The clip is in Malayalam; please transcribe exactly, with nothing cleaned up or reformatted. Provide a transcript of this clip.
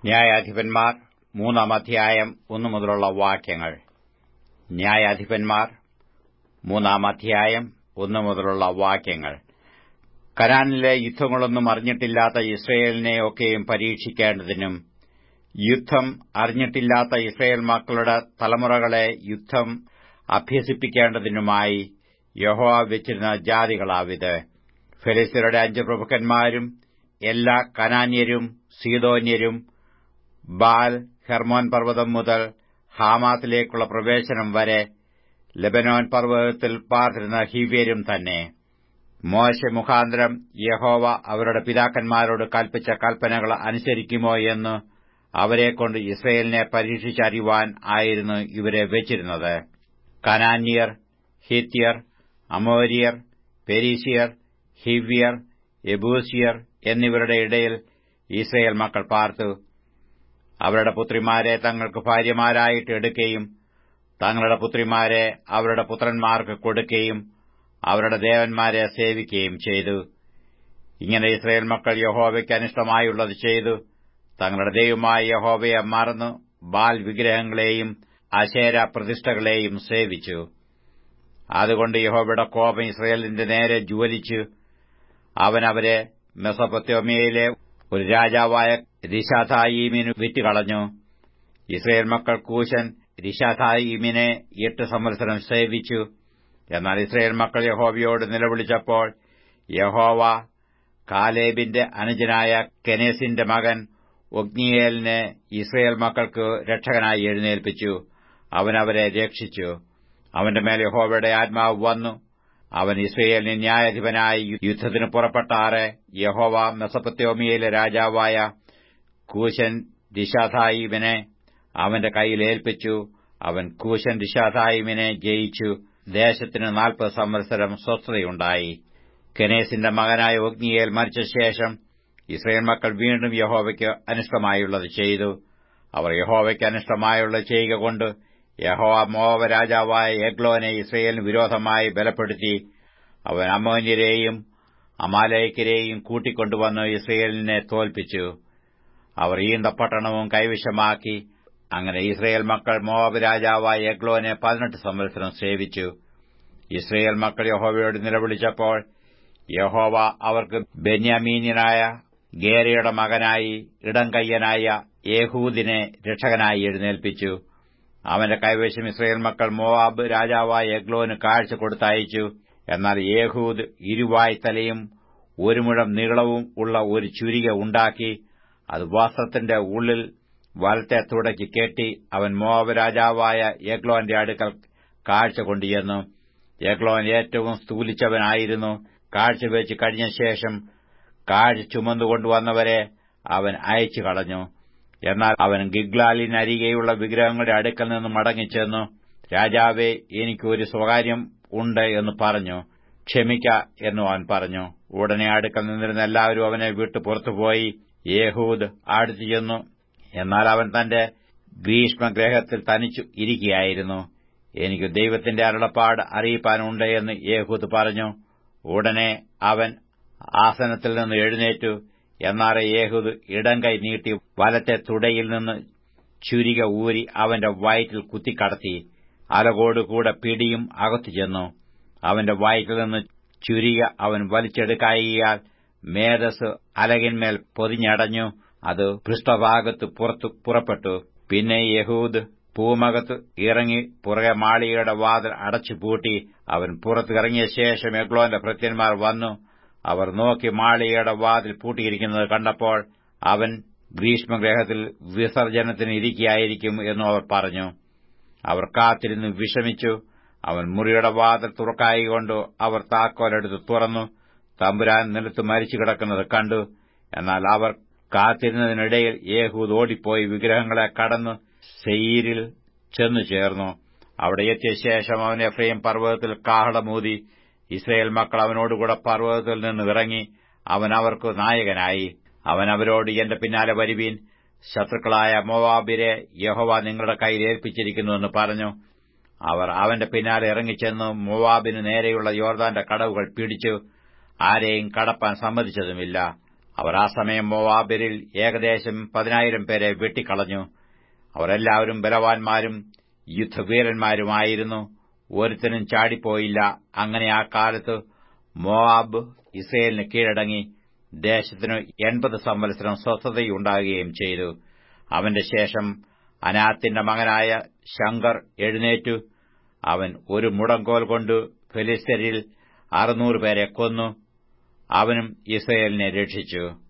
ന്യായാധിപന്മാർ മൂന്നാം അധ്യായം ഒന്നു മുതലുള്ള വാക്യങ്ങൾ. ന്യായാധിപന്മാർ മൂന്നാം അധ്യായം ഒന്നു മുതലുള്ള വാക്യങ്ങൾ. കനാനിലെ യുദ്ധങ്ങളൊന്നും അറിഞ്ഞിട്ടില്ലാത്ത ഇസ്രയേലിനെ ഒക്കെയും പരീക്ഷിക്കേണ്ടതിനും യുദ്ധം അറിഞ്ഞിട്ടില്ലാത്ത ഇസ്രയേൽ മക്കളുടെ തലമുറകളെ യുദ്ധം അഭ്യസിപ്പിക്കേണ്ടതിനുമായി യഹോവ വെച്ചിരുന്ന ജാതികളാവിത്. ഫെലിസ്ത്യരുടെ അഞ്ച് പ്രഭുക്കന്മാരും എല്ലാ കനാന്യരും സീദോന്യരും ബാൽ ഹെർമോൻ പർവ്വതം മുതൽ ഹാമാത്തിലേക്കുള്ള പ്രവേശനം വരെ ലെബനോൻ പർവ്വതത്തിൽ പാർത്തിരുന്ന ഹിവ്യരും തന്നെ. മോശെ മുഖാന്തരം യഹോവ അവരുടെ പിതാക്കന്മാരോട് കൽപ്പിച്ച കൽപ്പനകൾ അനുസരിക്കുമോ എന്ന് അവരെക്കൊണ്ട് ഇസ്രയേലിനെ പരീക്ഷിച്ചറിയുവാൻ ആയിരുന്നു ഇവരെ വെച്ചിരുന്നത്. കനാന്യർ, ഹിത്യർ, അമോര്യർ, പെരീസിയർ, ഹിവ്യർ, യെബൂസിയർ എന്നിവരുടെ ഇടയിൽ ഇസ്രയേൽ മക്കൾ പാർത്തു. അവരുടെ പുത്രിമാരെ തങ്ങൾക്ക് ഭാര്യമാരായിട്ട് എടുക്കുകയും തങ്ങളുടെ പുത്രിമാരെ അവരുടെ പുത്രന്മാർക്ക് കൊടുക്കുകയും അവരുടെ ദേവന്മാരെ സേവിക്കുകയും ചെയ്തു. ഇങ്ങനെ ഇസ്രയേൽ മക്കൾ യഹോവയ്ക്ക് അനിഷ്ടമായുള്ളത് ചെയ്തു. തങ്ങളുടെ ദൈവമായ യഹോവയെ മറന്നു ബാൽ വിഗ്രഹങ്ങളെയും അശേര പ്രതിഷ്ഠകളെയും സേവിച്ചു. അതുകൊണ്ട് യഹോവയുടെ കോപം ഇസ്രയേലിന്റെ നേരെ ജ്വലിച്ചു. അവൻ അവരെ മെസൊപ്പൊത്താമ്യയിലെ ഒരു രാജാവായ രിശാഥായീമിന് വിറ്റുകളഞ്ഞു. ഇസ്രയേൽ മക്കൾ കൂശൻ രിശാഥായീമിനെ എട്ട് സംവത്സരം സേവിച്ചു. എന്നാൽ ഇസ്രയേൽ മക്കൾ യഹോവയോട് നിലവിളിച്ചപ്പോൾ യഹോവ കാലേബിന്റെ അനുജനായ കെനേസിന്റെ മകൻ ഒത്നീയേലിനെ ഇസ്രയേൽ മക്കൾക്ക് രക്ഷകനായി എഴുന്നേൽപ്പിച്ചു. അവൻ അവരെ രക്ഷിച്ചു. അവന്റെ മേൽ യഹോവയുടെ ആത്മാവ് വന്നു. അവൻ ഇസ്രയേലിന് ന്യായാധിപനായി യുദ്ധത്തിന് പുറപ്പെട്ടാറെ യഹോവ മെസൊപ്പൊത്താമ്യയിലെ രാജാവായ കൂശൻ രിശാഥായീമിനെ അവന്റെ കയ്യിൽ ഏൽപ്പിച്ചു. അവൻ കൂശൻ രിശാഥായീമിനെ ജയിച്ചു. ദേശത്തിന് നാൽപ്പത് സംവത്സരം സ്വസ്ഥതയുണ്ടായി. കെനേസിന്റെ മകനായ ഒത്നീയേൽ മരിച്ച ശേഷം ഇസ്രയേൽ മക്കൾ വീണ്ടും യഹോവയ്ക്ക് അനിഷ്ടമായുള്ളത് ചെയ്തു. അവർ യഹോവയ്ക്ക് അനിഷ്ടമായുള്ളത് ചെയ്യുക കൊണ്ട് യഹോവ മോവാബ് രാജാവായ എഗ്ലോനെ ഇസ്രയേലിന് വിരോധമായി ബലപ്പെടുത്തി. അവൻ അമ്മോന്യരെയും അമാലേക്കരെയും കൂട്ടിക്കൊണ്ടുവന്ന് ഇസ്രയേലിനെ തോൽപ്പിച്ചു. അവർ ഈന്തപ്പട്ടണവും കൈവശമാക്കി. അങ്ങനെ ഇസ്രയേൽ മക്കൾ മോവാബ് രാജാവായ എഗ്ലോനെ പതിനെട്ട് സംവത്സരം സേവിച്ചു. ഇസ്രയേൽ മക്കൾ യഹോവയോട് നിലവിളിച്ചപ്പോൾ യഹോവ അവർക്ക് ബെന്യാമീന്യനായ ഗേരയുടെ മകനായി ഇടംകയ്യനായ ഏഹൂദിനെ രക്ഷകനായി എഴുന്നേൽപ്പിച്ചു. അവന്റെ കൈവശം ഇസ്രയേൽ മക്കൾ മോവാബ് രാജാവായ എഗ്ലോന് കാഴ്ച കൊടുത്തയച്ചു. എന്നാൽ ഏഹൂദ് ഇരുവായ്ത്തലയും ഒരു മുഴം നീളവും ഉള്ള ഒരു ചുരിക ഉണ്ടാക്കി അത് വസ്ത്രത്തിന്റെ ഉള്ളിൽ വലത്തെ തുടയ്ക്ക് കെട്ടി അവൻ മോവാബ് രാജാവായ എഗ്ലോന്റെ അടുക്കൽ കാഴ്ച കൊണ്ടുചെന്നു. എഗ്ലോൻ ഏറ്റവും സ്ഥൂലിച്ചവനായിരുന്നു. കാഴ്ചവെച്ച് കഴിഞ്ഞ ശേഷം കാഴ്ച ചുമന്നുകൊണ്ടുവന്നവരെ അവൻ അയച്ചു കളഞ്ഞു. എന്നാൽ അവൻ ഗിഗ്ലാലിനരികെയുള്ള വിഗ്രഹങ്ങളുടെ അടുക്കൽ നിന്ന് മടങ്ങിച്ചെന്നു. രാജാവേ, എനിക്ക് ഒരു സ്വകാര്യം ഉണ്ട് എന്ന് പറഞ്ഞു. ക്ഷമിക്ക എന്നും അവൻ പറഞ്ഞു. ഉടനെ അടുക്കൽ നിന്നിരുന്ന എല്ലാവരും അവനെ വിട്ടു പുറത്തുപോയി. യേഹൂദ് അടുത്തു ചെന്നു. എന്നാൽ അവൻ തന്റെ ഗ്രീഷ്മഗൃഹത്തിൽ തനിച്ചു ഇരിക്കുകയായിരുന്നു. എനിക്ക് ദൈവത്തിന്റെ അരുളപ്പാട് അറിയിപ്പാനുണ്ട് എന്ന് യേഹൂദ് പറഞ്ഞു. ഉടനെ അവൻ ആസനത്തിൽ നിന്ന് എഴുന്നേറ്റു. എന്നാൽ യേഹൂദ് ഇടംകൈ നീട്ടി വലത്തെ തുടയിൽ നിന്ന് ചുരിക ഊരി അവന്റെ വയറ്റിൽ കുത്തിക്കടത്തി. അലകോടുകൂടെ പിടിയും അകത്തു ചെന്നു. അവന്റെ വയറ്റിൽ നിന്ന് ചുരിക അവൻ വലിച്ചെടുക്കായികയാൽ മേധസ് അലകിന്മേൽ പൊതിഞ്ഞടഞ്ഞു. അത് പൃഷ്ഠഭാഗത്ത് പുറത്തു പുറപ്പെട്ടു. പിന്നെ യഹൂദ് പൂമകത്ത് ഇറങ്ങി പുറകെ മാളികയുടെ വാതിൽ അടച്ചുപൂട്ടി. അവൻ പുറത്തിറങ്ങിയ ശേഷം എഗ്ലോന്റെ ഭൃത്യന്മാർ വന്നു. അവർ നോക്കി മാളികയുടെ വാതിൽ പൂട്ടിയിരിക്കുന്നത് കണ്ടപ്പോൾ അവൻ ഗ്രീഷ്മഗൃഹത്തിൽ വിസർജനത്തിന് ഇരിക്കുകയായിരിക്കും എന്നും അവർ പറഞ്ഞു. അവർ കാത്തിരുന്ന് വിഷമിച്ചു. അവൻ മുറിയുടെ വാതിൽ തുറക്കായികൊണ്ട് അവർ താക്കോലെടുത്ത് തുറന്നു. തമ്പുരാൻ നിലത്ത് മരിച്ചു കിടക്കുന്നത് കണ്ടു. എന്നാൽ അവർ കാത്തിരുന്നതിനിടയിൽ യേഹൂദ് ഓടിപ്പോയി വിഗ്രഹങ്ങളെ കടന്ന് സെയീരിൽ ചെന്നു ചേർന്നു. അവിടെ എത്തിയ ശേഷം അവൻ എഫ്രയീം പർവ്വതത്തിൽ കാഹളമൂതി. ഇസ്രയേൽ മക്കൾ അവനോടുകൂടെ പർവ്വതത്തിൽ നിന്ന് ഇറങ്ങി. അവൻ അവർക്ക് നായകനായി. അവൻ അവരോട്, എന്റെ പിന്നാലെ വരുവീൻ, ശത്രുക്കളായ മോവാബിരെ യഹോവ നിങ്ങളുടെ കയ്യിൽ ഏൽപ്പിച്ചിരിക്കുന്നുവെന്ന് പറഞ്ഞു. അവർ അവന്റെ പിന്നാലെ ഇറങ്ങിച്ചെന്നു മോവാബിന് നേരെയുള്ള യോർദാന്റെ കടവുകൾ പിടിച്ചു. ആരെയും കടപ്പാൻ സമ്മതിച്ചതുമില്ല. അവർ ആ സമയം മോവാബ്യരിൽ ഏകദേശം പതിനായിരം പേരെ വെട്ടിക്കളഞ്ഞു. അവരെല്ലാവരും ബലവാന്മാരും യുദ്ധവീരന്മാരുമായിരുന്നു. ഒരുത്തനും ചാടിപ്പോയില്ല. അങ്ങനെ ആ കാലത്ത് മോവാബ് ഇസ്രായേലിന് കീഴടങ്ങി. ദേശത്തിനു എൺപത് സംവത്സരം സ്വസ്ഥതയുണ്ടാകുകയും ചെയ്തു. അവന്റെ ശേഷം അനാത്തിന്റെ മകനായ ശങ്കർ എഴുന്നേറ്റു. അവൻ ഒരു മുടങ്കോൽ കൊണ്ട് ഫെലിസ്ത്യരിൽ അറുനൂറ് പേരെ കൊന്നു. അവനും ഇസ്രായേലിനെ രക്ഷിച്ചു.